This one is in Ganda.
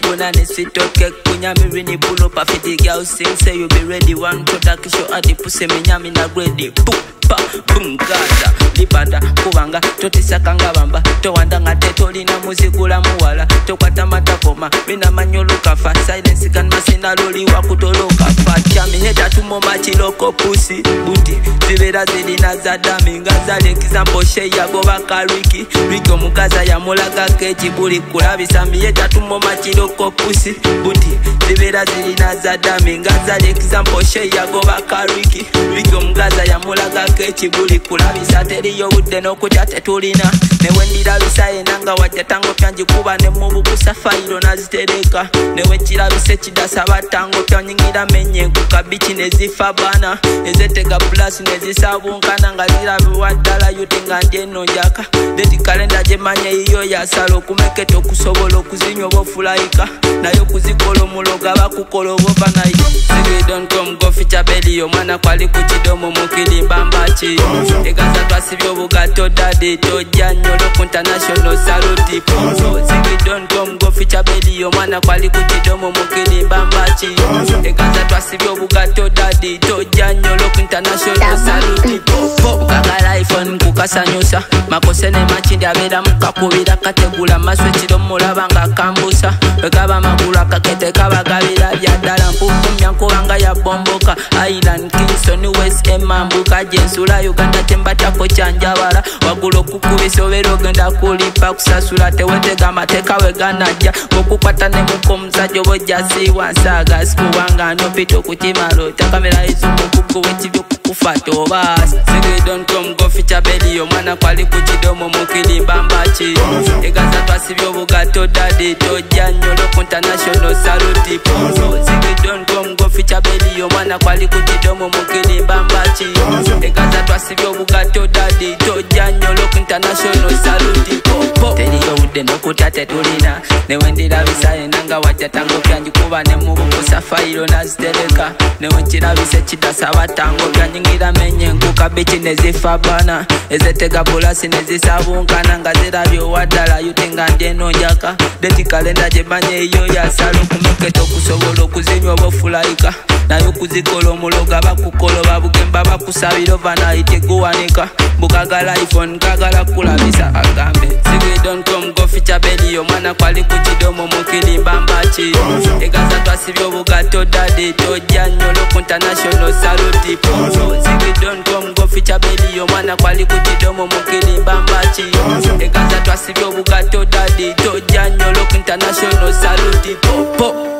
Buna ni sweet cake, kunya me rini pull up a fitty girl sing. Say you be ready, one product show at the pussy me nyami na grade. Boom gaza, libanda, kubanga, totisakanga bamba. Towanda nga tetolina muzigula muwala. Tokwata matakoma, mina manyolo kafa. Silence kan masina loli wakutoloka fa. Chami heta tumo machiloko pussy. Buti, zivera zilina zadami. Ngazale kizambo sheya goba kariki. Riko mukaza ya mulaga kechi buli kulabisa. Heta tumo machiloko pussy. Buti, zivera zilina zadami. Ngazale kizambo sheya goba kariki. Riko mukaza ya mulaga kechi buli kulabisa. Teriyo udde nokutya tetulina. Newe ndirabisa enanga wajja tango pyanji kuba ne mubukusa fayiro nazitereka. Newe kirabise kidasa batango pyanyingira menye kukabichi nezifa bana. Ezetega plus nezisabunkana nga zirabwa ddala yutinga ndeno njaka. Deti kalenda jemanye iyo yasalo kumeketa okusobola okuzinywa obofulaika. Nayo kuzikola omuloga bakukola obovanayi. Sigi.com go feature belly omwana kwali ku kidomo mukirimba mbachi. Egaza twasibye obugato dadi tojja nyolo ku international salute. Sigi.com go feature belly omwana kwali ku kidomo mukirimba mbachi. Egaza twasibye obugato dadi tojja nyolo ku international salute. Kagala iPhone kukasanyusa makosene machindi abera mukakubira kategula maswe kiro mulaba nga kambusa. Bekaba magula kakete kabagabira byaddala mpukumya nkubanga ya bomboka. Island Kingston West Emambuka jensula Uganda tembachako chanjabala. Wagulo kukubisa obera ogenda kulipa kusasula tewetega mateka weganajja. Okukwata ne mukomuzajja obojjasi wansaga sikubanga nopito kukimalo. Takamera izumukuku wekibyo kukufata oba. Sigi.com go feature belly omwana kwali ku kidomo mukirimba mbachi. Egaza twasibye obugato dadi tojja nyolo ku international salute. Sigi.com go feature belly omwana kwali ku kidomo mukirimba mbachi. Egaza twasibye obugato dadi tojja nyolo ku international salute. Teriyo udde nokutya tetulina. Newe ndirabisa enanga wajja tango pyanji kuba ne mubukusa fayiro nazitereka. Newe kirabise kidasa batango pyanyingira menye nkukabichi nezifa bana. Ezetega bulasi nezisabunkana nga zirabye waddala yutinga ndeno njaka. Deti kalenda jemanye iyo yasalo kumeketa okusobola okuzinywa obofulaika. Nayo kuzikola omuloga bakukola babugemba bakusabira overnight guwanika. Mbukagala iPhone kagala kulabisa agambe. Sigi.com go feature belly omwana kwali ku kidomo mukirimba mbachi. Egaza twasibye obugato dadi tojja nyolo ku international salute. Sigi.com go feature belly omwana kwali ku kidomo mukirimba mbachi. Egaza twasibye obugato dadi tojja nyolo ku international salute.